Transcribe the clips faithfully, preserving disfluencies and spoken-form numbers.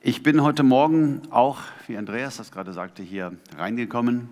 Ich bin heute Morgen auch, wie Andreas das gerade sagte, hier reingekommen.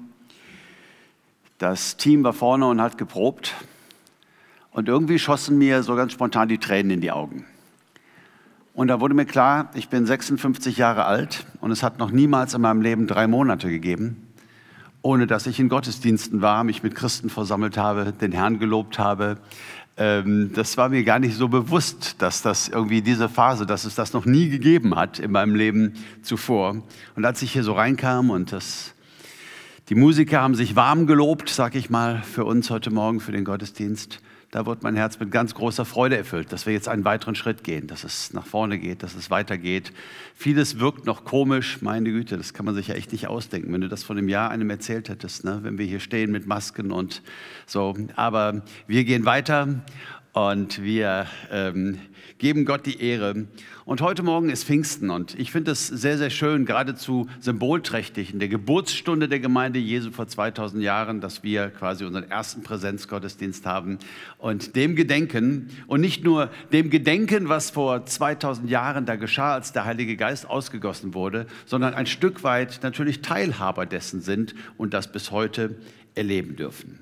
Das Team war vorne und hat geprobt. Und irgendwie schossen mir so ganz spontan die Tränen in die Augen. Und da wurde mir klar, ich bin sechsundfünfzig Jahre alt und es hat noch niemals in meinem Leben drei Monate gegeben, ohne dass ich in Gottesdiensten war, mich mit Christen versammelt habe, den Herrn gelobt habe. Das war mir gar nicht so bewusst, dass das irgendwie diese Phase, dass es das noch nie gegeben hat in meinem Leben zuvor. Und als ich hier so reinkam und das, die Musiker haben sich warm gelobt, sag ich mal, für uns heute Morgen, für den Gottesdienst, da wird mein Herz mit ganz großer Freude erfüllt, dass wir jetzt einen weiteren Schritt gehen, dass es nach vorne geht, dass es weitergeht. Vieles wirkt noch komisch, meine Güte, das kann man sich ja echt nicht ausdenken, wenn du das vor einem Jahr einem erzählt hättest, ne? Wenn wir hier stehen mit Masken und so. Aber wir gehen weiter und wir ähm, geben Gott die Ehre. Und heute Morgen ist Pfingsten und ich finde es sehr, sehr schön, geradezu symbolträchtig in der Geburtsstunde der Gemeinde Jesu vor zweitausend Jahren, dass wir quasi unseren ersten Präsenzgottesdienst haben und dem Gedenken und nicht nur dem Gedenken, was vor zweitausend Jahren da geschah, als der Heilige Geist ausgegossen wurde, sondern ein Stück weit natürlich Teilhaber dessen sind und das bis heute erleben dürfen.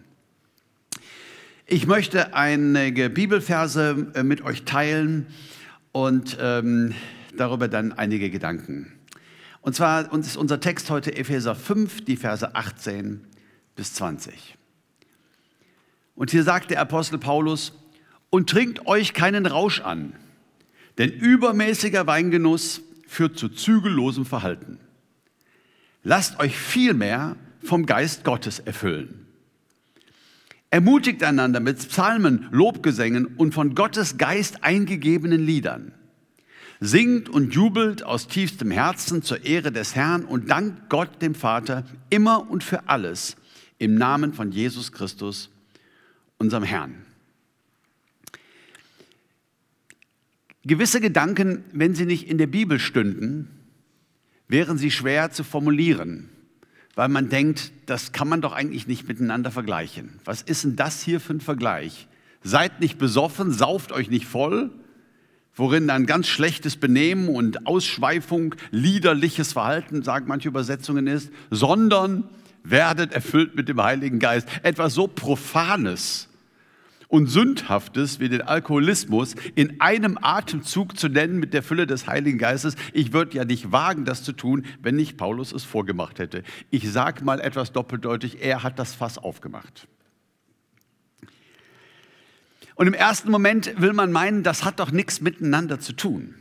Ich möchte einige Bibelverse mit euch teilen und ähm, darüber dann einige Gedanken. Und zwar ist unser Text heute Epheser fünf, die Verse achtzehn bis zwanzig. Und hier sagt der Apostel Paulus: Und trinkt euch keinen Rausch an, denn übermäßiger Weingenuss führt zu zügellosem Verhalten. Lasst euch vielmehr vom Geist Gottes erfüllen. Ermutigt einander mit Psalmen, Lobgesängen und von Gottes Geist eingegebenen Liedern. Singt und jubelt aus tiefstem Herzen zur Ehre des Herrn und dankt Gott dem Vater immer und für alles im Namen von Jesus Christus, unserem Herrn. Gewisse Gedanken, wenn sie nicht in der Bibel stünden, wären sie schwer zu formulieren. Weil man denkt, das kann man doch eigentlich nicht miteinander vergleichen. Was ist denn das hier für ein Vergleich? Seid nicht besoffen, sauft euch nicht voll, worin dann ganz schlechtes Benehmen und Ausschweifung, liederliches Verhalten, sagen manche Übersetzungen ist, sondern werdet erfüllt mit dem Heiligen Geist. Etwas so Profanes und Sündhaftes wie den Alkoholismus in einem Atemzug zu nennen mit der Fülle des Heiligen Geistes. Ich würde ja nicht wagen, das zu tun, wenn nicht Paulus es vorgemacht hätte. Ich sage mal etwas doppeldeutig, er hat das Fass aufgemacht. Und im ersten Moment will man meinen, das hat doch nichts miteinander zu tun.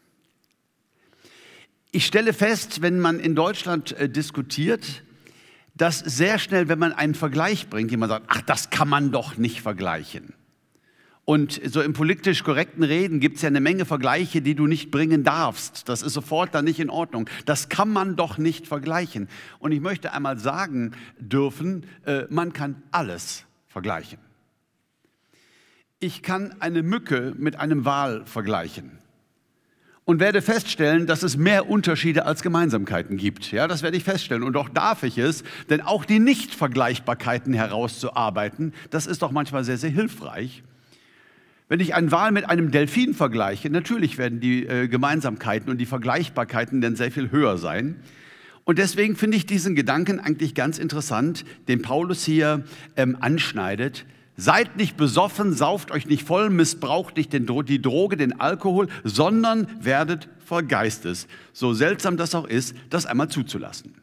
Ich stelle fest, wenn man in Deutschland äh, diskutiert, dass sehr schnell, wenn man einen Vergleich bringt, jemand sagt, ach, das kann man doch nicht vergleichen. Und so im politisch korrekten Reden gibt es ja eine Menge Vergleiche, die du nicht bringen darfst. Das ist sofort dann nicht in Ordnung. Das kann man doch nicht vergleichen. Und ich möchte einmal sagen dürfen, äh, man kann alles vergleichen. Ich kann eine Mücke mit einem Wal vergleichen. Und werde feststellen, dass es mehr Unterschiede als Gemeinsamkeiten gibt. Ja, das werde ich feststellen. Und doch darf ich es, denn auch die Nichtvergleichbarkeiten herauszuarbeiten, das ist doch manchmal sehr, sehr hilfreich. Wenn ich einen Wal mit einem Delfin vergleiche, natürlich werden die äh, Gemeinsamkeiten und die Vergleichbarkeiten dann sehr viel höher sein. Und deswegen finde ich diesen Gedanken eigentlich ganz interessant, den Paulus hier ähm, anschneidet. Seid nicht besoffen, sauft euch nicht voll, missbraucht nicht den, die Droge, den Alkohol, sondern werdet voll Geistes. So seltsam das auch ist, das einmal zuzulassen.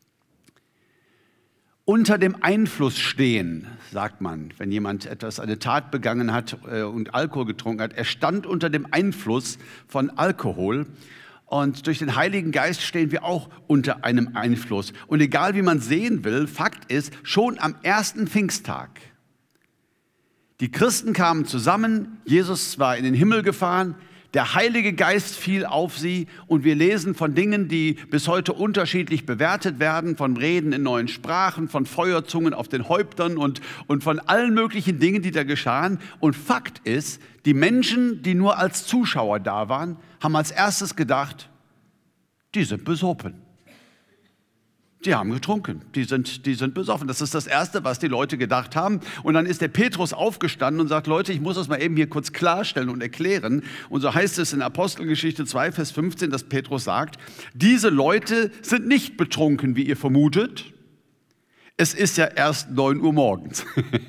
Unter dem Einfluss stehen, sagt man, wenn jemand etwas, eine Tat begangen hat äh, und Alkohol getrunken hat. Er stand unter dem Einfluss von Alkohol. Und durch den Heiligen Geist stehen wir auch unter einem Einfluss. Und egal wie man sehen will, Fakt ist, schon am ersten Pfingsttag, die Christen kamen zusammen, Jesus war in den Himmel gefahren, der Heilige Geist fiel auf sie und wir lesen von Dingen, die bis heute unterschiedlich bewertet werden, von Reden in neuen Sprachen, von Feuerzungen auf den Häuptern und, und von allen möglichen Dingen, die da geschahen. Und Fakt ist, die Menschen, die nur als Zuschauer da waren, haben als erstes gedacht, die sind besoffen. Die haben getrunken, die sind, die sind besoffen. Das ist das Erste, was die Leute gedacht haben. Und dann ist der Petrus aufgestanden und sagt, Leute, ich muss das mal eben hier kurz klarstellen und erklären. Und so heißt es in Apostelgeschichte zwei, Vers fünfzehn, dass Petrus sagt, diese Leute sind nicht betrunken, wie ihr vermutet. Es ist ja erst neun Uhr morgens.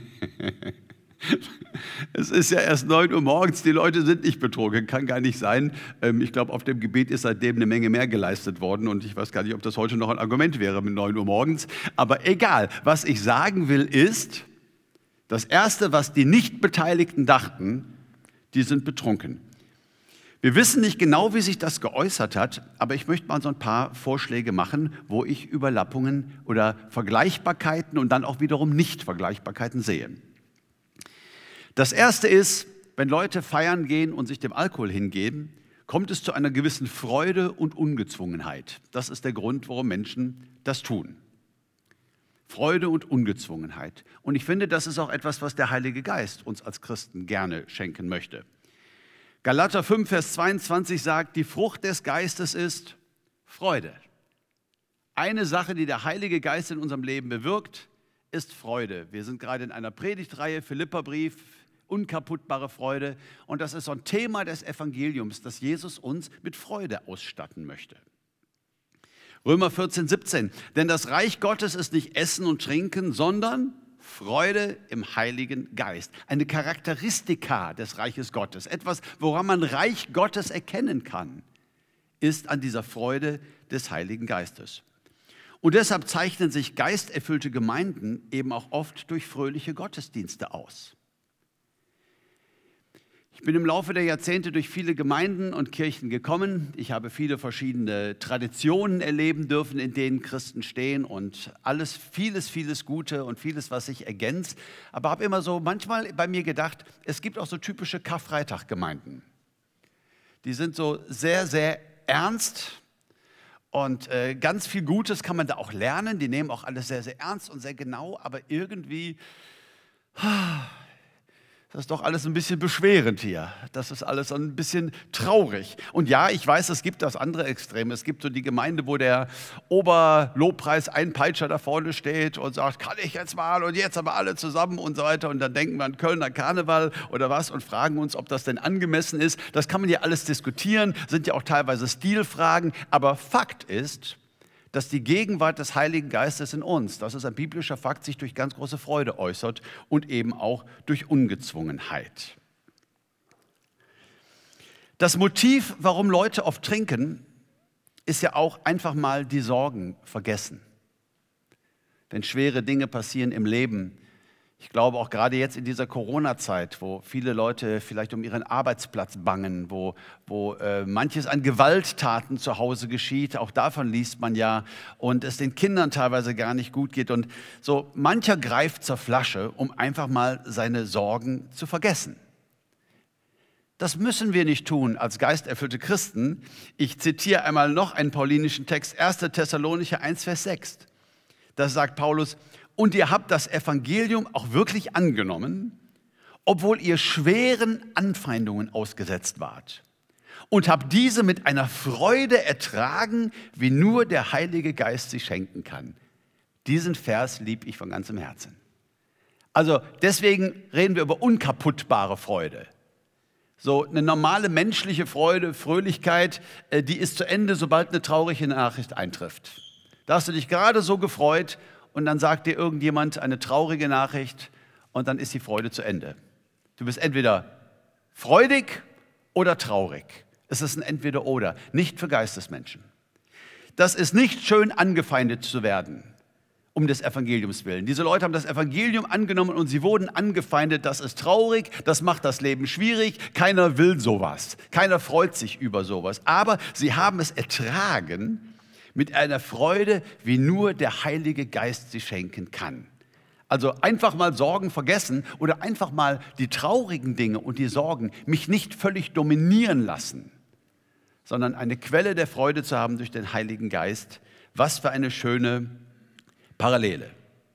Es ist ja erst neun Uhr morgens, die Leute sind nicht betrunken, kann gar nicht sein. Ich glaube, auf dem Gebet ist seitdem eine Menge mehr geleistet worden und ich weiß gar nicht, ob das heute noch ein Argument wäre mit neun Uhr morgens. Aber egal, was ich sagen will ist, das Erste, was die Nichtbeteiligten dachten, die sind betrunken. Wir wissen nicht genau, wie sich das geäußert hat, aber ich möchte mal so ein paar Vorschläge machen, wo ich Überlappungen oder Vergleichbarkeiten und dann auch wiederum Nichtvergleichbarkeiten sehe. Das Erste ist, wenn Leute feiern gehen und sich dem Alkohol hingeben, kommt es zu einer gewissen Freude und Ungezwungenheit. Das ist der Grund, warum Menschen das tun. Freude und Ungezwungenheit. Und ich finde, das ist auch etwas, was der Heilige Geist uns als Christen gerne schenken möchte. Galater fünf, Vers zweiundzwanzig sagt, die Frucht des Geistes ist Freude. Eine Sache, die der Heilige Geist in unserem Leben bewirkt, ist Freude. Wir sind gerade in einer Predigtreihe, Philipperbrief, unkaputtbare Freude. Und das ist so ein Thema des Evangeliums, dass Jesus uns mit Freude ausstatten möchte. Römer vierzehn, siebzehn. Denn das Reich Gottes ist nicht Essen und Trinken, sondern Freude im Heiligen Geist. Eine Charakteristika des Reiches Gottes. Etwas, woran man Reich Gottes erkennen kann, ist an dieser Freude des Heiligen Geistes. Und deshalb zeichnen sich geisterfüllte Gemeinden eben auch oft durch fröhliche Gottesdienste aus. Ich bin im Laufe der Jahrzehnte durch viele Gemeinden und Kirchen gekommen. Ich habe viele verschiedene Traditionen erleben dürfen, in denen Christen stehen und alles, vieles, vieles Gute und vieles, was sich ergänzt. Aber habe immer so manchmal bei mir gedacht, es gibt auch so typische Karfreitag-Gemeinden. Die sind so sehr, sehr ernst. Und äh, ganz viel Gutes kann man da auch lernen. Die nehmen auch alles sehr, sehr ernst und sehr genau. Aber irgendwie, das ist doch alles ein bisschen beschwerend hier. Das ist alles ein bisschen traurig. Und ja, ich weiß, es gibt das andere Extrem. Es gibt so die Gemeinde, wo der Oberlobpreis-Einpeitscher da vorne steht und sagt, kann ich jetzt mal und jetzt aber alle zusammen und so weiter. Und dann denken wir an Kölner Karneval oder was und fragen uns, ob das denn angemessen ist. Das kann man ja alles diskutieren, sind ja auch teilweise Stilfragen. Aber Fakt ist, dass die Gegenwart des Heiligen Geistes in uns, das ist ein biblischer Fakt, sich durch ganz große Freude äußert und eben auch durch Ungezwungenheit. Das Motiv, warum Leute oft trinken, ist ja auch einfach mal die Sorgen vergessen. Wenn schwere Dinge passieren im Leben, ich glaube auch gerade jetzt in dieser Corona-Zeit, wo viele Leute vielleicht um ihren Arbeitsplatz bangen, wo, wo äh, manches an Gewalttaten zu Hause geschieht, auch davon liest man ja, und es den Kindern teilweise gar nicht gut geht. Und so mancher greift zur Flasche, um einfach mal seine Sorgen zu vergessen. Das müssen wir nicht tun als geisterfüllte Christen. Ich zitiere einmal noch einen paulinischen Text, erster Thessalonicher eins, Vers sechs. Da sagt Paulus, und ihr habt das Evangelium auch wirklich angenommen, obwohl ihr schweren Anfeindungen ausgesetzt wart. Und habt diese mit einer Freude ertragen, wie nur der Heilige Geist sie schenken kann. Diesen Vers liebe ich von ganzem Herzen. Also deswegen reden wir über unkaputtbare Freude. So eine normale menschliche Freude, Fröhlichkeit, die ist zu Ende, sobald eine traurige Nachricht eintrifft. Da hast du dich gerade so gefreut und dann sagt dir irgendjemand eine traurige Nachricht und dann ist die Freude zu Ende. Du bist entweder freudig oder traurig. Es ist ein Entweder-Oder, nicht für Geistesmenschen. Das ist nicht schön, angefeindet zu werden, um des Evangeliums willen. Diese Leute haben das Evangelium angenommen und sie wurden angefeindet. Das ist traurig, das macht das Leben schwierig. Keiner will sowas, keiner freut sich über sowas. Aber sie haben es ertragen, mit einer Freude, wie nur der Heilige Geist sie schenken kann. Also einfach mal Sorgen vergessen oder einfach mal die traurigen Dinge und die Sorgen mich nicht völlig dominieren lassen, sondern eine Quelle der Freude zu haben durch den Heiligen Geist. Was für eine schöne Parallele.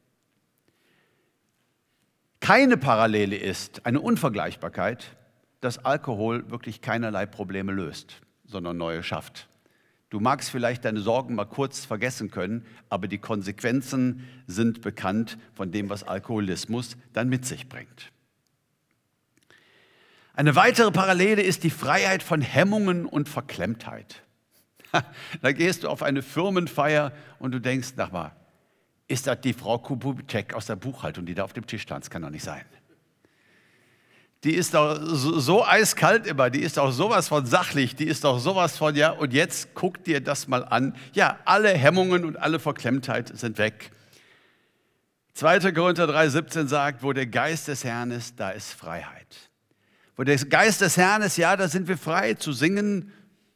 Keine Parallele ist eine Unvergleichbarkeit, dass Alkohol wirklich keinerlei Probleme löst, sondern neue schafft. Du magst vielleicht deine Sorgen mal kurz vergessen können, aber die Konsequenzen sind bekannt von dem, was Alkoholismus dann mit sich bringt. Eine weitere Parallele ist die Freiheit von Hemmungen und Verklemmtheit. Da gehst du auf eine Firmenfeier und du denkst, sag mal, ist das die Frau Kubitschek aus der Buchhaltung, die da auf dem Tisch tanzt? Kann doch nicht sein. Die ist doch so, so eiskalt immer, die ist doch sowas von sachlich, die ist doch sowas von, ja, und jetzt guck dir das mal an. Ja, alle Hemmungen und alle Verklemmtheit sind weg. zweiter Korinther drei siebzehn sagt, wo der Geist des Herrn ist, da ist Freiheit. Wo der Geist des Herrn ist, ja, da sind wir frei zu singen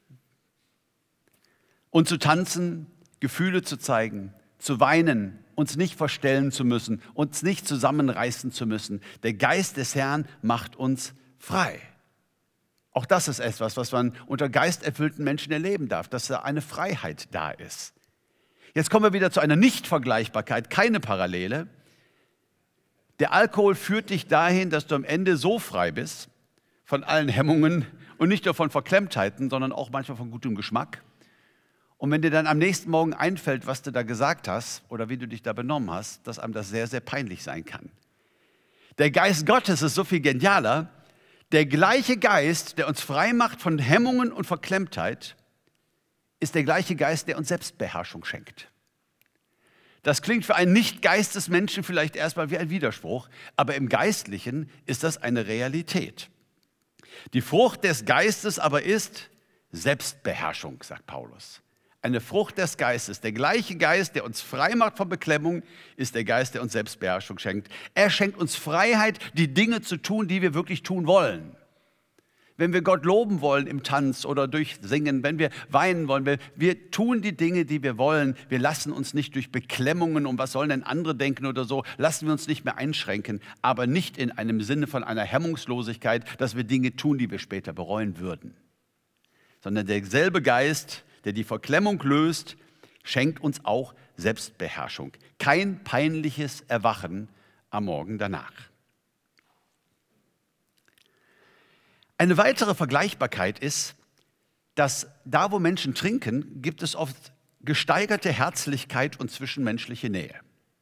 und zu tanzen, Gefühle zu zeigen, zu weinen, uns nicht verstellen zu müssen, uns nicht zusammenreißen zu müssen. Der Geist des Herrn macht uns frei. Auch das ist etwas, was man unter geisterfüllten Menschen erleben darf, dass da eine Freiheit da ist. Jetzt kommen wir wieder zu einer Nichtvergleichbarkeit, keine Parallele. Der Alkohol führt dich dahin, dass du am Ende so frei bist von allen Hemmungen und nicht nur von Verklemmtheiten, sondern auch manchmal von gutem Geschmack. Und wenn dir dann am nächsten Morgen einfällt, was du da gesagt hast oder wie du dich da benommen hast, dass einem das sehr, sehr peinlich sein kann. Der Geist Gottes ist so viel genialer. Der gleiche Geist, der uns frei macht von Hemmungen und Verklemmtheit, ist der gleiche Geist, der uns Selbstbeherrschung schenkt. Das klingt für einen Nicht-Geistesmenschen vielleicht erstmal wie ein Widerspruch, aber im Geistlichen ist das eine Realität. Die Frucht des Geistes aber ist Selbstbeherrschung, sagt Paulus. Eine Frucht des Geistes. Der gleiche Geist, der uns frei macht von Beklemmung, ist der Geist, der uns Selbstbeherrschung schenkt. Er schenkt uns Freiheit, die Dinge zu tun, die wir wirklich tun wollen. Wenn wir Gott loben wollen im Tanz oder durch Singen, wenn wir weinen wollen, wir, wir tun die Dinge, die wir wollen. Wir lassen uns nicht durch Beklemmungen und was sollen denn andere denken oder so, lassen wir uns nicht mehr einschränken, aber nicht in einem Sinne von einer Hemmungslosigkeit, dass wir Dinge tun, die wir später bereuen würden. Sondern derselbe Geist, der die Verklemmung löst, schenkt uns auch Selbstbeherrschung. Kein peinliches Erwachen am Morgen danach. Eine weitere Vergleichbarkeit ist, dass da, wo Menschen trinken, gibt es oft gesteigerte Herzlichkeit und zwischenmenschliche Nähe.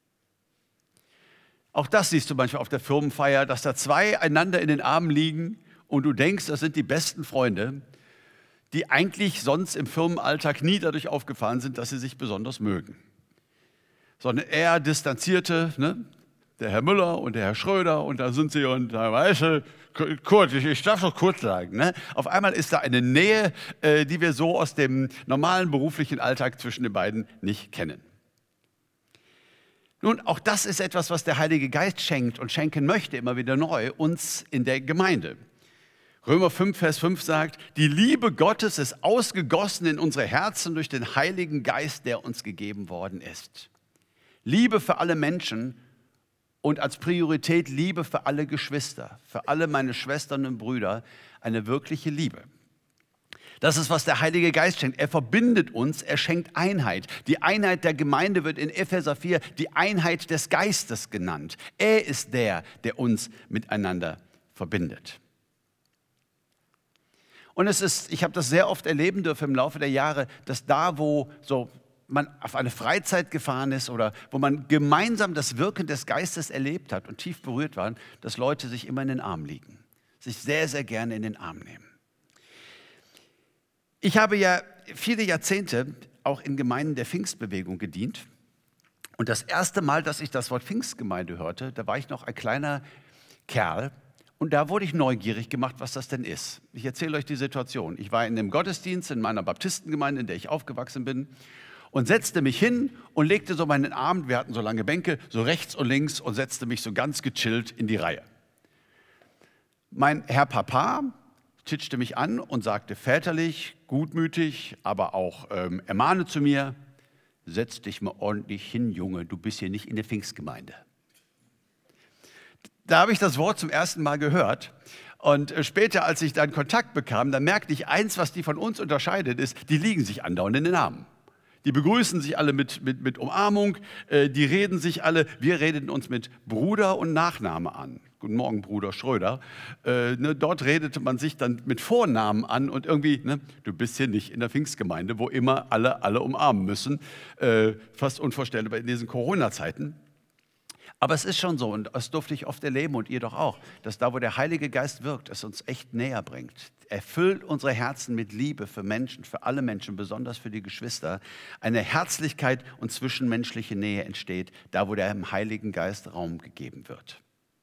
Auch das siehst du manchmal auf der Firmenfeier, dass da zwei einander in den Armen liegen und du denkst, das sind die besten Freunde, die eigentlich sonst im Firmenalltag nie dadurch aufgefallen sind, dass sie sich besonders mögen. Sondern eher distanzierte, ne? Der Herr Müller und der Herr Schröder und da sind sie und da weißt du, Kurt, ich, ich darf doch kurz sagen. Ne? Auf einmal ist da eine Nähe, äh, die wir so aus dem normalen beruflichen Alltag zwischen den beiden nicht kennen. Nun, auch das ist etwas, was der Heilige Geist schenkt und schenken möchte, immer wieder neu, uns in der Gemeinde. Römer fünf, Vers fünf sagt, die Liebe Gottes ist ausgegossen in unsere Herzen durch den Heiligen Geist, der uns gegeben worden ist. Liebe für alle Menschen und als Priorität Liebe für alle Geschwister, für alle meine Schwestern und Brüder, eine wirkliche Liebe. Das ist, was der Heilige Geist schenkt. Er verbindet uns, er schenkt Einheit. Die Einheit der Gemeinde wird in Epheser vier die Einheit des Geistes genannt. Er ist der, der uns miteinander verbindet. Und es ist, ich habe das sehr oft erleben dürfen im Laufe der Jahre, dass da, wo so man auf eine Freizeit gefahren ist oder wo man gemeinsam das Wirken des Geistes erlebt hat und tief berührt waren, dass Leute sich immer in den Arm liegen, sich sehr, sehr gerne in den Arm nehmen. Ich habe ja viele Jahrzehnte auch in Gemeinden der Pfingstbewegung gedient und das erste Mal, dass ich das Wort Pfingstgemeinde hörte, da war ich noch ein kleiner Kerl. Und da wurde ich neugierig gemacht, was das denn ist. Ich erzähle euch die Situation. Ich war in einem Gottesdienst in meiner Baptistengemeinde, in der ich aufgewachsen bin, und setzte mich hin und legte so meinen Arm, wir hatten so lange Bänke, so rechts und links und setzte mich so ganz gechillt in die Reihe. Mein Herr Papa titschte mich an und sagte väterlich, gutmütig, aber auch ähm, ermahne zu mir, setz dich mal ordentlich hin, Junge, du bist hier nicht in der Pfingstgemeinde. Da habe ich das Wort zum ersten Mal gehört und später, als ich dann Kontakt bekam, da merkte ich, eins, was die von uns unterscheidet, ist, die liegen sich andauernd in den Armen. Die begrüßen sich alle mit, mit, mit Umarmung, äh, die reden sich alle, wir reden uns mit Bruder und Nachname an. Guten Morgen, Bruder Schröder. Äh, ne, dort redete man sich dann mit Vornamen an und irgendwie, ne, du bist hier nicht in der Pfingstgemeinde, wo immer alle alle umarmen müssen. Äh, fast unvorstellbar in diesen Corona-Zeiten. Aber es ist schon so, und das durfte ich oft erleben und ihr doch auch, dass da, wo der Heilige Geist wirkt, es uns echt näher bringt. Er füllt unsere Herzen mit Liebe für Menschen, für alle Menschen, besonders für die Geschwister. Eine Herzlichkeit und zwischenmenschliche Nähe entsteht, da, wo dem Heiligen Geist Raum gegeben wird.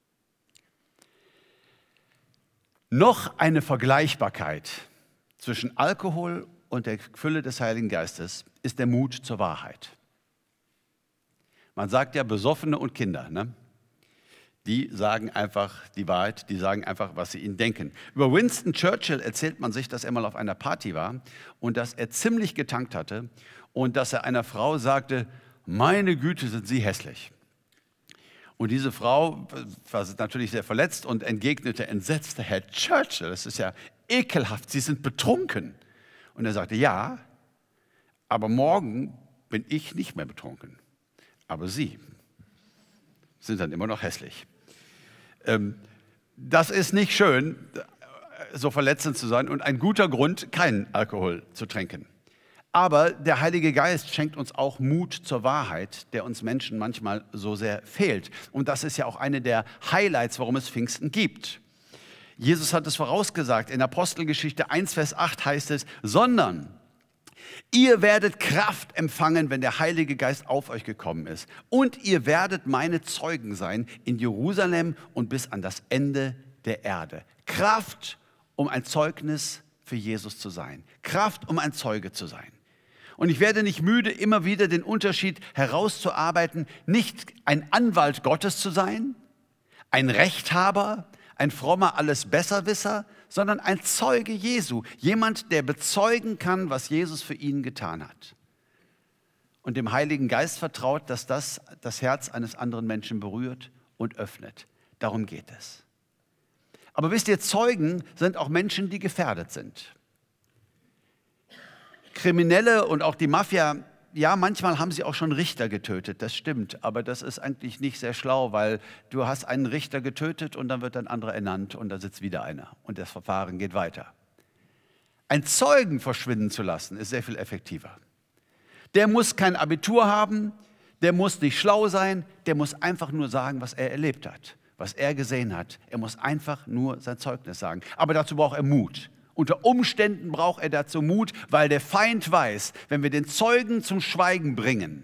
Noch eine Vergleichbarkeit zwischen Alkohol und der Fülle des Heiligen Geistes ist der Mut zur Wahrheit. Man sagt ja Besoffene und Kinder, ne? Die sagen einfach die Wahrheit, die sagen einfach, was sie ihnen denken. Über Winston Churchill erzählt man sich, dass er mal auf einer Party war und dass er ziemlich getankt hatte und dass er einer Frau sagte, meine Güte, sind Sie hässlich. Und diese Frau war natürlich sehr verletzt und entgegnete entsetzt, Herr Churchill, das ist ja ekelhaft, Sie sind betrunken. Und er sagte, ja, aber morgen bin ich nicht mehr betrunken. Aber Sie sind dann immer noch hässlich. Ähm, das ist nicht schön, so verletzend zu sein und ein guter Grund, keinen Alkohol zu trinken. Aber der Heilige Geist schenkt uns auch Mut zur Wahrheit, der uns Menschen manchmal so sehr fehlt. Und das ist ja auch eine der Highlights, warum es Pfingsten gibt. Jesus hat es vorausgesagt, in Apostelgeschichte eins, Vers acht heißt es, sondern ihr werdet Kraft empfangen, wenn der Heilige Geist auf euch gekommen ist. Und ihr werdet meine Zeugen sein in Jerusalem und bis an das Ende der Erde. Kraft, um ein Zeugnis für Jesus zu sein. Kraft, um ein Zeuge zu sein. Und ich werde nicht müde, immer wieder den Unterschied herauszuarbeiten, nicht ein Anwalt Gottes zu sein, ein Rechthaber, ein frommer Allesbesserwisser, sondern ein Zeuge Jesu, jemand, der bezeugen kann, was Jesus für ihn getan hat. Und dem Heiligen Geist vertraut, dass das das Herz eines anderen Menschen berührt und öffnet. Darum geht es. Aber wisst ihr, Zeugen sind auch Menschen, die gefährdet sind. Kriminelle und auch die Mafia, ja, manchmal haben sie auch schon Richter getötet, das stimmt, aber das ist eigentlich nicht sehr schlau, weil du hast einen Richter getötet und dann wird ein anderer ernannt und da sitzt wieder einer und das Verfahren geht weiter. Einen Zeugen verschwinden zu lassen, ist sehr viel effektiver. Der muss kein Abitur haben, der muss nicht schlau sein, der muss einfach nur sagen, was er erlebt hat, was er gesehen hat. Er muss einfach nur sein Zeugnis sagen, aber dazu braucht er Mut. Unter Umständen braucht er dazu Mut, weil der Feind weiß, wenn wir den Zeugen zum Schweigen bringen,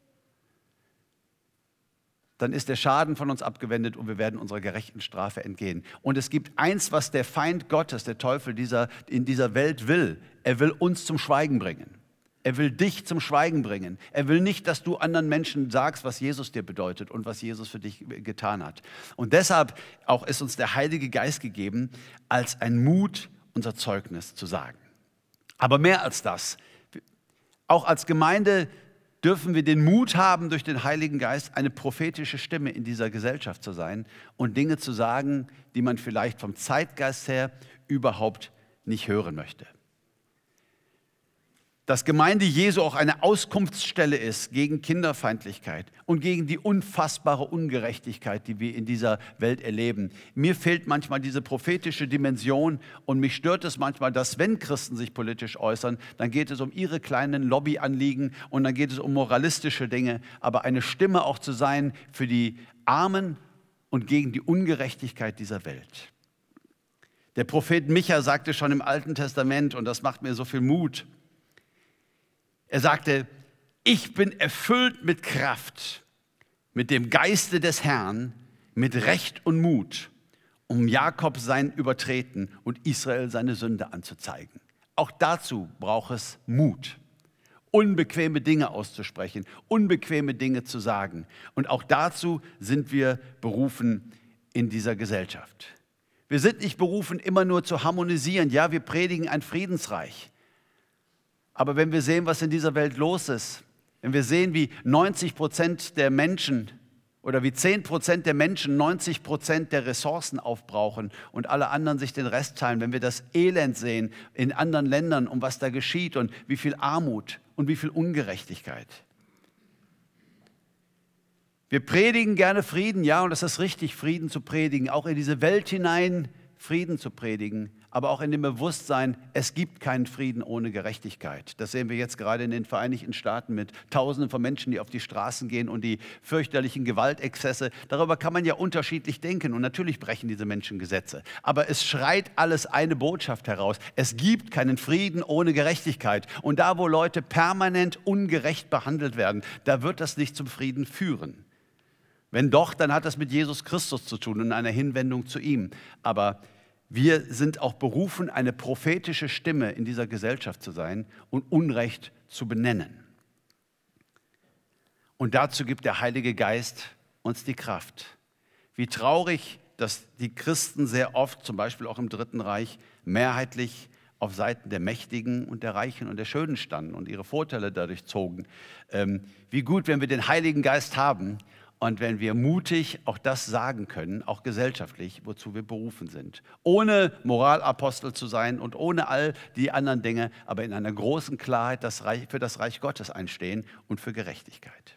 dann ist der Schaden von uns abgewendet und wir werden unserer gerechten Strafe entgehen. Und es gibt eins, was der Feind Gottes, der Teufel dieser, in dieser Welt will. Er will uns zum Schweigen bringen. Er will dich zum Schweigen bringen. Er will nicht, dass du anderen Menschen sagst, was Jesus dir bedeutet und was Jesus für dich getan hat. Und deshalb auch ist uns der Heilige Geist gegeben, als ein Mut, unser Zeugnis zu sagen. Aber mehr als das, auch als Gemeinde dürfen wir den Mut haben, durch den Heiligen Geist eine prophetische Stimme in dieser Gesellschaft zu sein und Dinge zu sagen, die man vielleicht vom Zeitgeist her überhaupt nicht hören möchte. Dass Gemeinde Jesu auch eine Auskunftsstelle ist gegen Kinderfeindlichkeit und gegen die unfassbare Ungerechtigkeit, die wir in dieser Welt erleben. Mir fehlt manchmal diese prophetische Dimension und mich stört es manchmal, dass wenn Christen sich politisch äußern, dann geht es um ihre kleinen Lobbyanliegen und dann geht es um moralistische Dinge, aber eine Stimme auch zu sein für die Armen und gegen die Ungerechtigkeit dieser Welt. Der Prophet Micha sagte schon im Alten Testament, und das macht mir so viel Mut, er sagte, ich bin erfüllt mit Kraft, mit dem Geiste des Herrn, mit Recht und Mut, um Jakob sein Übertreten und Israel seine Sünde anzuzeigen. Auch dazu braucht es Mut, unbequeme Dinge auszusprechen, unbequeme Dinge zu sagen. Und auch dazu sind wir berufen in dieser Gesellschaft. Wir sind nicht berufen, immer nur zu harmonisieren. Ja, wir predigen ein Friedensreich. Aber wenn wir sehen, was in dieser Welt los ist, wenn wir sehen, wie neunzig Prozent der Menschen oder wie zehn Prozent der Menschen neunzig Prozent der Ressourcen aufbrauchen und alle anderen sich den Rest teilen, wenn wir das Elend sehen in anderen Ländern und was da geschieht und wie viel Armut und wie viel Ungerechtigkeit. Wir predigen gerne Frieden, ja, und es ist richtig, Frieden zu predigen, auch in diese Welt hinein Frieden zu predigen, aber auch in dem Bewusstsein, es gibt keinen Frieden ohne Gerechtigkeit. Das sehen wir jetzt gerade in den Vereinigten Staaten mit Tausenden von Menschen, die auf die Straßen gehen und die fürchterlichen Gewaltexzesse. Darüber kann man ja unterschiedlich denken und natürlich brechen diese Menschen Gesetze. Aber es schreit alles eine Botschaft heraus. Es gibt keinen Frieden ohne Gerechtigkeit. Und da, wo Leute permanent ungerecht behandelt werden, da wird das nicht zum Frieden führen. Wenn doch, dann hat das mit Jesus Christus zu tun und einer Hinwendung zu ihm. Aber wir sind auch berufen, eine prophetische Stimme in dieser Gesellschaft zu sein und Unrecht zu benennen. Und dazu gibt der Heilige Geist uns die Kraft. Wie traurig, dass die Christen sehr oft, zum Beispiel auch im Dritten Reich, mehrheitlich auf Seiten der Mächtigen und der Reichen und der Schönen standen und ihre Vorteile dadurch zogen. Ähm, wie gut, wenn wir den Heiligen Geist haben, und wenn wir mutig auch das sagen können, auch gesellschaftlich, wozu wir berufen sind. Ohne Moralapostel zu sein und ohne all die anderen Dinge, aber in einer großen Klarheit das Reich, für das Reich Gottes einstehen und für Gerechtigkeit.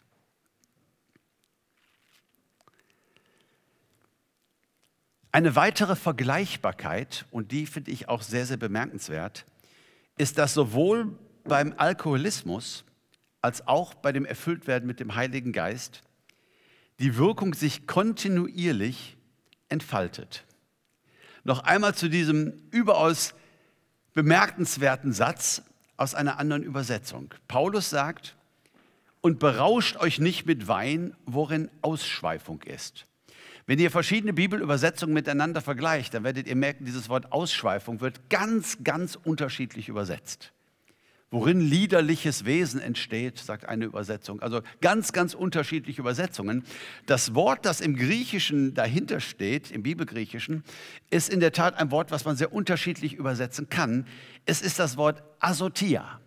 Eine weitere Vergleichbarkeit, und die finde ich auch sehr, sehr bemerkenswert, ist, dass sowohl beim Alkoholismus als auch bei dem Erfülltwerden mit dem Heiligen Geist die Wirkung sich kontinuierlich entfaltet. Noch einmal zu diesem überaus bemerkenswerten Satz aus einer anderen Übersetzung. Paulus sagt, und berauscht euch nicht mit Wein, worin Ausschweifung ist. Wenn ihr verschiedene Bibelübersetzungen miteinander vergleicht, dann werdet ihr merken, dieses Wort Ausschweifung wird ganz, ganz unterschiedlich übersetzt. Worin liederliches Wesen entsteht, sagt eine Übersetzung. Also ganz, ganz unterschiedliche Übersetzungen. Das Wort, das im Griechischen dahinter steht, im Bibelgriechischen, ist in der Tat ein Wort, was man sehr unterschiedlich übersetzen kann. Es ist das Wort Asotia.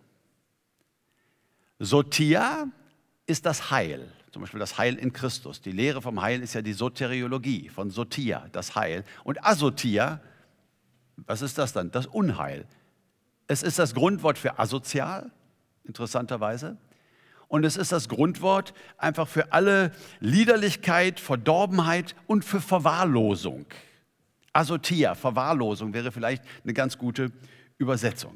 Sotia ist das Heil, zum Beispiel das Heil in Christus. Die Lehre vom Heil ist ja die Soteriologie von Sotia, das Heil. Und Asotia, was ist das dann? Das Unheil. Es ist das Grundwort für asozial, interessanterweise. Und es ist das Grundwort einfach für alle Liederlichkeit, Verdorbenheit und für Verwahrlosung. Asotia, Verwahrlosung wäre vielleicht eine ganz gute Übersetzung.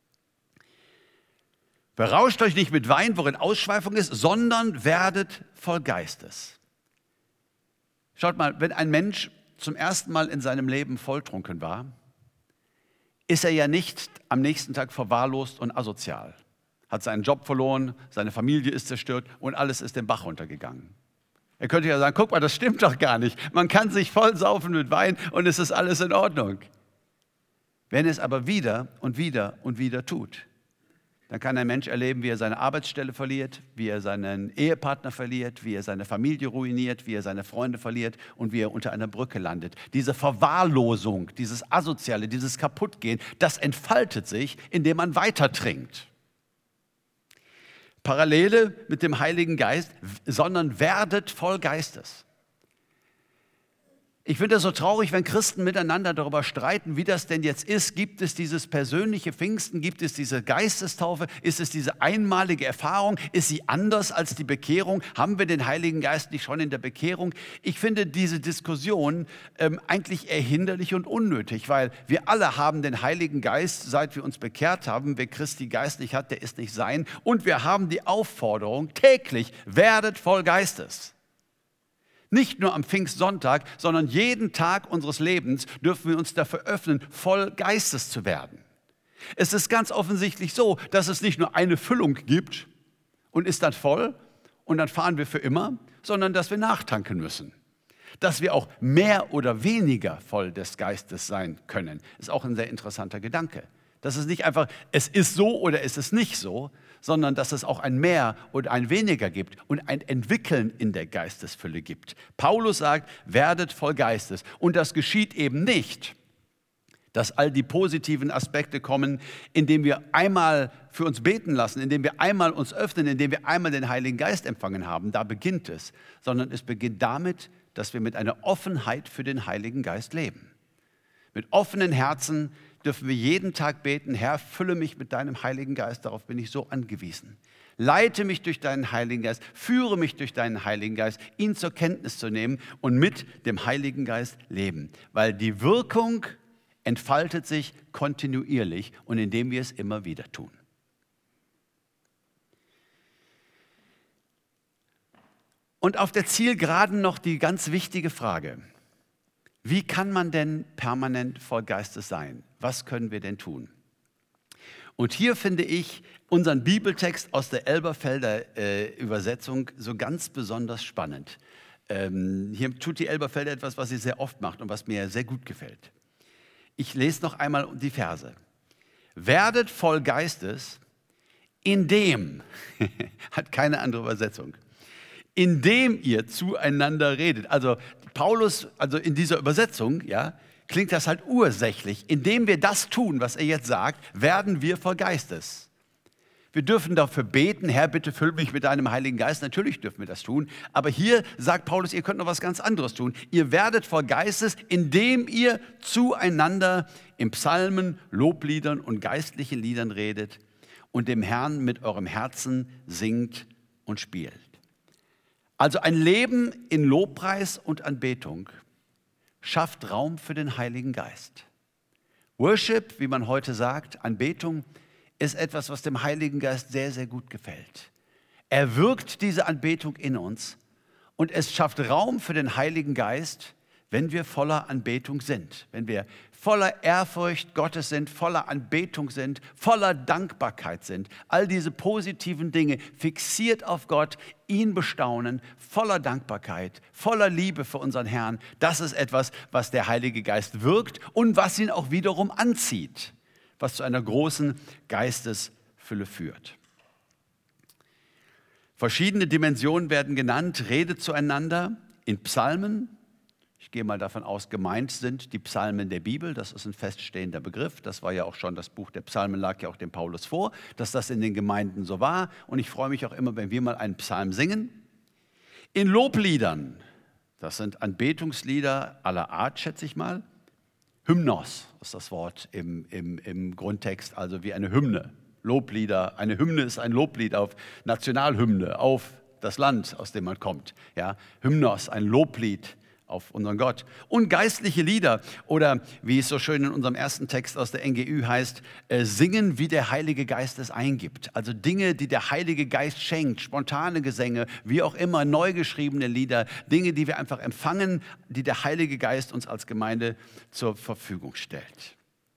Berauscht euch nicht mit Wein, worin Ausschweifung ist, sondern werdet voll Geistes. Schaut mal, wenn ein Mensch zum ersten Mal in seinem Leben volltrunken war, ist er ja nicht am nächsten Tag verwahrlost und asozial. Hat seinen Job verloren, seine Familie ist zerstört und alles ist den Bach runtergegangen. Er könnte ja sagen, guck mal, das stimmt doch gar nicht. Man kann sich voll saufen mit Wein und es ist alles in Ordnung. Wenn es aber wieder und wieder und wieder tut, dann kann ein Mensch erleben, wie er seine Arbeitsstelle verliert, wie er seinen Ehepartner verliert, wie er seine Familie ruiniert, wie er seine Freunde verliert und wie er unter einer Brücke landet. Diese Verwahrlosung, dieses Asoziale, dieses Kaputtgehen, das entfaltet sich, indem man weiter trinkt. Parallele mit dem Heiligen Geist, sondern werdet voll Geistes. Ich finde es so traurig, wenn Christen miteinander darüber streiten, wie das denn jetzt ist. Gibt es dieses persönliche Pfingsten? Gibt es diese Geistestaufe? Ist es diese einmalige Erfahrung? Ist sie anders als die Bekehrung? Haben wir den Heiligen Geist nicht schon in der Bekehrung? Ich finde diese Diskussion ähm, eigentlich eher hinderlich und unnötig, weil wir alle haben den Heiligen Geist, seit wir uns bekehrt haben. Wer Christi Geist nicht hat, der ist nicht sein. Und wir haben die Aufforderung täglich, werdet voll Geistes. Nicht nur am Pfingstsonntag, sondern jeden Tag unseres Lebens dürfen wir uns dafür öffnen, voll Geistes zu werden. Es ist ganz offensichtlich so, dass es nicht nur eine Füllung gibt und ist dann voll und dann fahren wir für immer, sondern dass wir nachtanken müssen. Dass wir auch mehr oder weniger voll des Geistes sein können, ist auch ein sehr interessanter Gedanke. Dass es nicht einfach, es ist so oder es ist nicht so, sondern dass es auch ein Mehr und ein Weniger gibt und ein Entwickeln in der Geistesfülle gibt. Paulus sagt, werdet voll Geistes. Und das geschieht eben nicht, dass all die positiven Aspekte kommen, indem wir einmal für uns beten lassen, indem wir einmal uns öffnen, indem wir einmal den Heiligen Geist empfangen haben. Da beginnt es. Sondern es beginnt damit, dass wir mit einer Offenheit für den Heiligen Geist leben. Mit offenen Herzen dürfen wir jeden Tag beten, Herr, fülle mich mit deinem Heiligen Geist, darauf bin ich so angewiesen. Leite mich durch deinen Heiligen Geist, führe mich durch deinen Heiligen Geist, ihn zur Kenntnis zu nehmen und mit dem Heiligen Geist leben. Weil die Wirkung entfaltet sich kontinuierlich und indem wir es immer wieder tun. Und auf der Zielgeraden noch die ganz wichtige Frage: Wie kann man denn permanent voll Geistes sein? Was können wir denn tun? Und hier finde ich unseren Bibeltext aus der Elberfelder äh, Übersetzung so ganz besonders spannend. Ähm, hier tut die Elberfelder etwas, was sie sehr oft macht und was mir sehr gut gefällt. Ich lese noch einmal die Verse. Werdet voll Geistes, indem, hat keine andere Übersetzung, indem ihr zueinander redet. Also Paulus, also in dieser Übersetzung, ja, klingt das halt ursächlich. Indem wir das tun, was er jetzt sagt, werden wir voll Geistes. Wir dürfen dafür beten, Herr, bitte füll mich mit deinem Heiligen Geist. Natürlich dürfen wir das tun. Aber hier sagt Paulus, ihr könnt noch was ganz anderes tun. Ihr werdet voll Geistes, indem ihr zueinander in Psalmen, Lobliedern und geistlichen Liedern redet und dem Herrn mit eurem Herzen singt und spielt. Also ein Leben in Lobpreis und Anbetung schafft Raum für den Heiligen Geist. Worship, wie man heute sagt, Anbetung, ist etwas, was dem Heiligen Geist sehr, sehr gut gefällt. Er wirkt diese Anbetung in uns und es schafft Raum für den Heiligen Geist, wenn wir voller Anbetung sind, wenn wir voller Ehrfurcht Gottes sind, voller Anbetung sind, voller Dankbarkeit sind. All diese positiven Dinge, fixiert auf Gott, ihn bestaunen, voller Dankbarkeit, voller Liebe für unseren Herrn. Das ist etwas, was der Heilige Geist wirkt und was ihn auch wiederum anzieht, was zu einer großen Geistesfülle führt. Verschiedene Dimensionen werden genannt, redet zueinander in Psalmen. Ich gehe mal davon aus, gemeint sind die Psalmen der Bibel. Das ist ein feststehender Begriff. Das war ja auch schon, das Buch der Psalmen lag ja auch dem Paulus vor, dass das in den Gemeinden so war. Und ich freue mich auch immer, wenn wir mal einen Psalm singen. In Lobliedern, das sind Anbetungslieder aller Art, schätze ich mal. Hymnos ist das Wort im, im, im Grundtext, also wie eine Hymne. Loblieder, eine Hymne ist ein Loblied auf Nationalhymne, auf das Land, aus dem man kommt. Ja? Hymnos, ein Loblied auf unseren Gott. Und geistliche Lieder oder wie es so schön in unserem ersten Text aus der N G Ü heißt, äh, singen, wie der Heilige Geist es eingibt. Also Dinge, die der Heilige Geist schenkt, spontane Gesänge, wie auch immer, neu geschriebene Lieder, Dinge, die wir einfach empfangen, die der Heilige Geist uns als Gemeinde zur Verfügung stellt.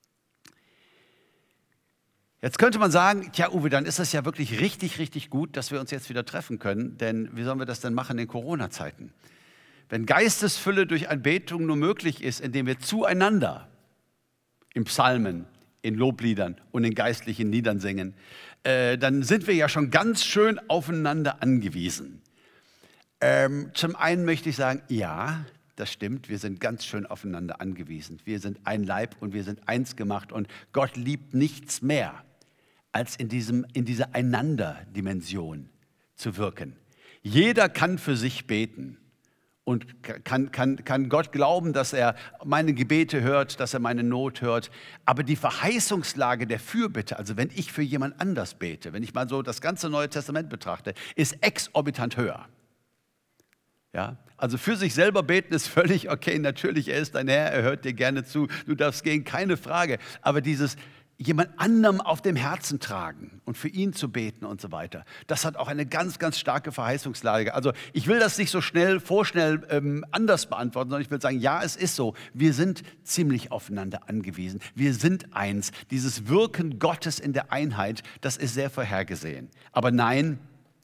Jetzt könnte man sagen, tja Uwe, dann ist es ja wirklich richtig, richtig gut, dass wir uns jetzt wieder treffen können, denn wie sollen wir das denn machen in Corona-Zeiten? Wenn Geistesfülle durch Anbetung nur möglich ist, indem wir zueinander in Psalmen, in Lobliedern und in geistlichen Liedern singen, äh, dann sind wir ja schon ganz schön aufeinander angewiesen. Ähm, zum einen möchte ich sagen, ja, das stimmt, wir sind ganz schön aufeinander angewiesen. Wir sind ein Leib und wir sind eins gemacht und Gott liebt nichts mehr, als in, diesem, in dieser Einander-Dimension zu wirken. Jeder kann für sich beten. Und kann, kann, kann Gott glauben, dass er meine Gebete hört, dass er meine Not hört. Aber die Verheißungslage der Fürbitte, also wenn ich für jemand anders bete, wenn ich mal so das ganze Neue Testament betrachte, ist exorbitant höher. Ja? Also für sich selber beten ist völlig okay, natürlich, er ist dein Herr, er hört dir gerne zu, du darfst gehen, keine Frage. Aber dieses jemand anderem auf dem Herzen tragen und für ihn zu beten und so weiter. Das hat auch eine ganz, ganz starke Verheißungslage. Also ich will das nicht so schnell, vorschnell ähm, anders beantworten, sondern ich will sagen, ja, es ist so. Wir sind ziemlich aufeinander angewiesen. Wir sind eins. Dieses Wirken Gottes in der Einheit, das ist sehr vorhergesehen. Aber nein,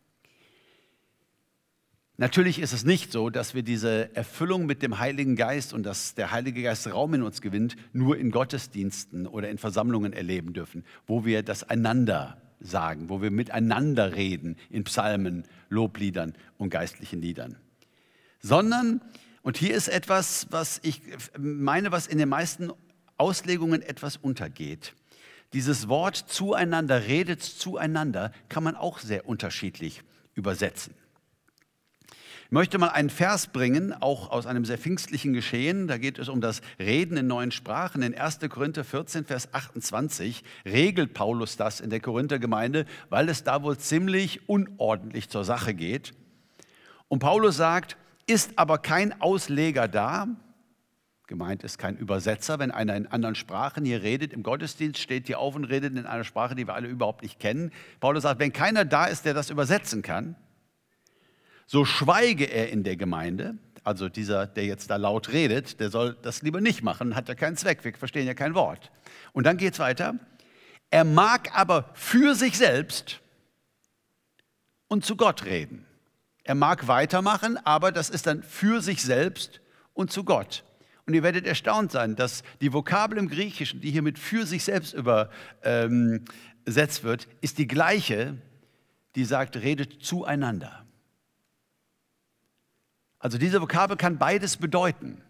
natürlich ist es nicht so, dass wir diese Erfüllung mit dem Heiligen Geist und dass der Heilige Geist Raum in uns gewinnt, nur in Gottesdiensten oder in Versammlungen erleben dürfen, wo wir das einander sagen, wo wir miteinander reden in Psalmen, Lobliedern und geistlichen Liedern. Sondern, und hier ist etwas, was ich meine, was in den meisten Auslegungen etwas untergeht. Dieses Wort zueinander, redet zueinander, kann man auch sehr unterschiedlich übersetzen. Ich möchte mal einen Vers bringen, auch aus einem sehr pfingstlichen Geschehen. Da geht es um das Reden in neuen Sprachen. In erster Korinther vierzehn, Vers achtundzwanzig regelt Paulus das in der Korinthergemeinde, weil es da wohl ziemlich unordentlich zur Sache geht. Und Paulus sagt, ist aber kein Ausleger da, gemeint ist kein Übersetzer, wenn einer in anderen Sprachen hier redet, im Gottesdienst steht hier auf und redet in einer Sprache, die wir alle überhaupt nicht kennen. Paulus sagt, wenn keiner da ist, der das übersetzen kann, so schweige er in der Gemeinde, also dieser, der jetzt da laut redet, der soll das lieber nicht machen, hat ja keinen Zweck, wir verstehen ja kein Wort. Und dann geht es weiter, er mag aber für sich selbst und zu Gott reden. Er mag weitermachen, aber das ist dann für sich selbst und zu Gott. Und ihr werdet erstaunt sein, dass die Vokabel im Griechischen, die hier mit für sich selbst übersetzt wird, ist die gleiche, die sagt, redet zueinander. Also diese Vokabel kann beides bedeuten.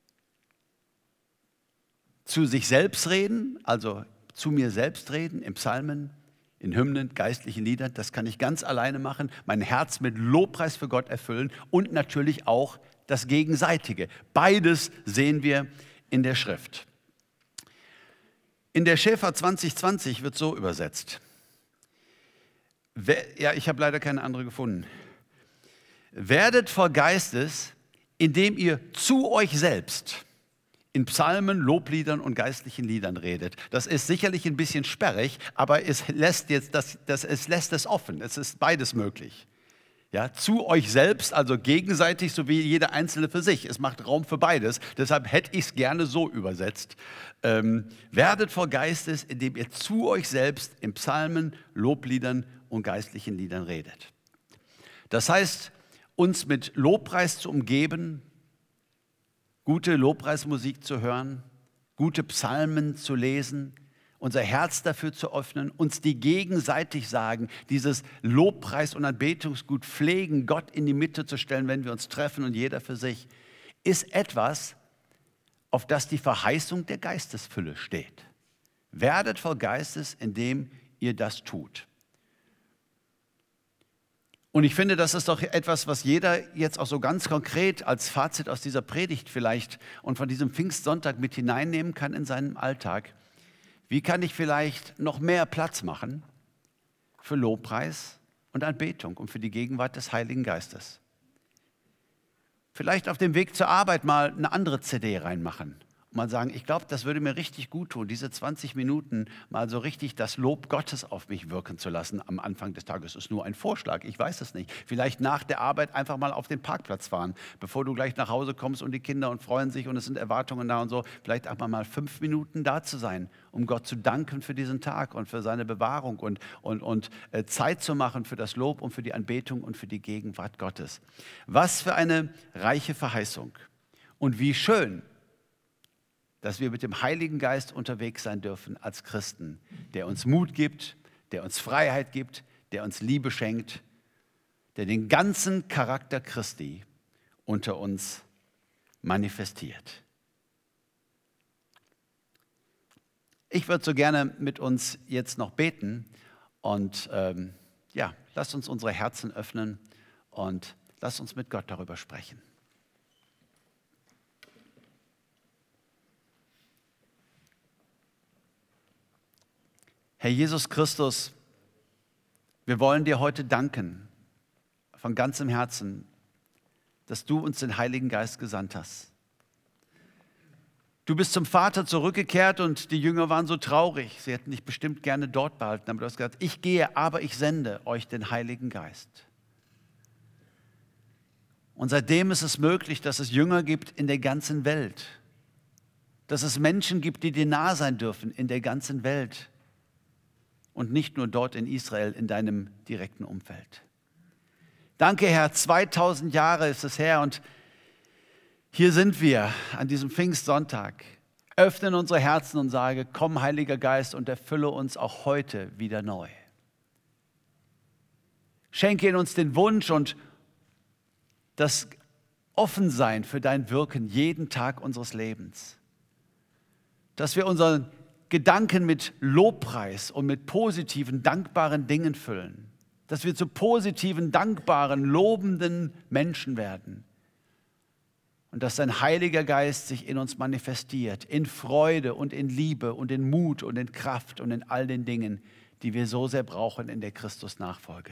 Zu sich selbst reden, also zu mir selbst reden, in Psalmen, in Hymnen, geistlichen Liedern, das kann ich ganz alleine machen, mein Herz mit Lobpreis für Gott erfüllen und natürlich auch das Gegenseitige. Beides sehen wir in der Schrift. In der Schäfer zwanzig zwanzig wird so übersetzt. Ja, ich habe leider keine andere gefunden. Werdet voll Geistes, indem ihr zu euch selbst in Psalmen, Lobliedern und geistlichen Liedern redet. Das ist sicherlich ein bisschen sperrig, aber es lässt, jetzt das, das, es, lässt es offen. Es ist beides möglich. Ja, zu euch selbst, also gegenseitig, so wie jeder Einzelne für sich. Es macht Raum für beides. Deshalb hätte ich es gerne so übersetzt. Ähm, werdet voll Geistes, indem ihr zu euch selbst in Psalmen, Lobliedern und geistlichen Liedern redet. Das heißt, uns mit Lobpreis zu umgeben, gute Lobpreismusik zu hören, gute Psalmen zu lesen, unser Herz dafür zu öffnen, uns die gegenseitig sagen, dieses Lobpreis- und Anbetungsgut pflegen, Gott in die Mitte zu stellen, wenn wir uns treffen und jeder für sich, ist etwas, auf das die Verheißung der Geistesfülle steht. Werdet voll Geistes, indem ihr das tut. Und ich finde, das ist doch etwas, was jeder jetzt auch so ganz konkret als Fazit aus dieser Predigt vielleicht und von diesem Pfingstsonntag mit hineinnehmen kann in seinen Alltag. Wie kann ich vielleicht noch mehr Platz machen für Lobpreis und Anbetung und für die Gegenwart des Heiligen Geistes? Vielleicht auf dem Weg zur Arbeit mal eine andere C D reinmachen. Mal sagen, ich glaube, das würde mir richtig gut tun, diese zwanzig Minuten mal so richtig das Lob Gottes auf mich wirken zu lassen am Anfang des Tages. Das ist nur ein Vorschlag, ich weiß es nicht. Vielleicht nach der Arbeit einfach mal auf den Parkplatz fahren, bevor du gleich nach Hause kommst und die Kinder und freuen sich und es sind Erwartungen da und so. Vielleicht einfach mal fünf Minuten da zu sein, um Gott zu danken für diesen Tag und für seine Bewahrung und, und, und äh, Zeit zu machen für das Lob und für die Anbetung und für die Gegenwart Gottes. Was für eine reiche Verheißung und wie schön, dass wir mit dem Heiligen Geist unterwegs sein dürfen als Christen, der uns Mut gibt, der uns Freiheit gibt, der uns Liebe schenkt, der den ganzen Charakter Christi unter uns manifestiert. Ich würde so gerne mit uns jetzt noch beten und ähm, ja, lasst uns unsere Herzen öffnen und lasst uns mit Gott darüber sprechen. Herr Jesus Christus, wir wollen dir heute danken, von ganzem Herzen, dass du uns den Heiligen Geist gesandt hast. Du bist zum Vater zurückgekehrt und die Jünger waren so traurig. Sie hätten dich bestimmt gerne dort behalten, aber du hast gesagt, ich gehe, aber ich sende euch den Heiligen Geist. Und seitdem ist es möglich, dass es Jünger gibt in der ganzen Welt, dass es Menschen gibt, die dir nah sein dürfen in der ganzen Welt. Und nicht nur dort in Israel, in deinem direkten Umfeld. Danke, Herr, zweitausend Jahre ist es her und hier sind wir an diesem Pfingstsonntag. Öffnen unsere Herzen und sage, komm, Heiliger Geist, und erfülle uns auch heute wieder neu. Schenke in uns den Wunsch und das Offensein für dein Wirken jeden Tag unseres Lebens. Dass wir unseren Gedanken mit Lobpreis und mit positiven, dankbaren Dingen füllen. dass wir zu positiven, dankbaren, lobenden Menschen werden. Und dass dein Heiliger Geist sich in uns manifestiert, in Freude und in Liebe und in Mut und in Kraft und in all den Dingen, die wir so sehr brauchen in der Christus-Nachfolge.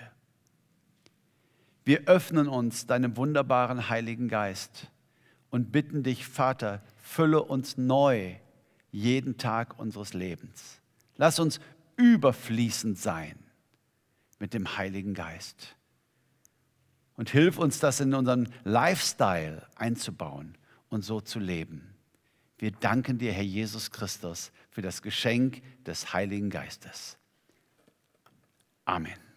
Wir öffnen uns deinem wunderbaren Heiligen Geist und bitten dich, Vater, fülle uns neu jeden Tag unseres Lebens. Lass uns überfließend sein mit dem Heiligen Geist. Und hilf uns, das in unseren Lifestyle einzubauen und so zu leben. Wir danken dir, Herr Jesus Christus, für das Geschenk des Heiligen Geistes. Amen.